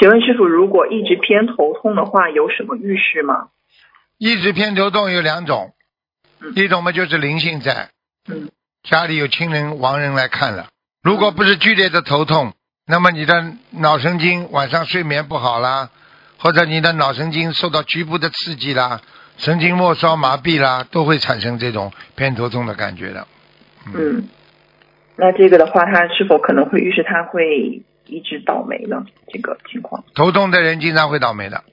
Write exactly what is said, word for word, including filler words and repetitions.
请问师傅，如果一直偏头痛的话，有什么预示吗？ 一直偏头痛有两种， 嗯一种嘛就是灵性在， 嗯家里有亲人亡人来看了。如果不是剧烈的头痛，那么你的脑神经晚上睡眠不好啦，或者你的脑神经受到局部的刺激啦，神经末梢麻痹啦，都会产生这种偏头痛的感觉的。 嗯，那这个的话，他是否可能会预示他会一直倒霉呢？这个情况。 头痛的人经常会倒霉的。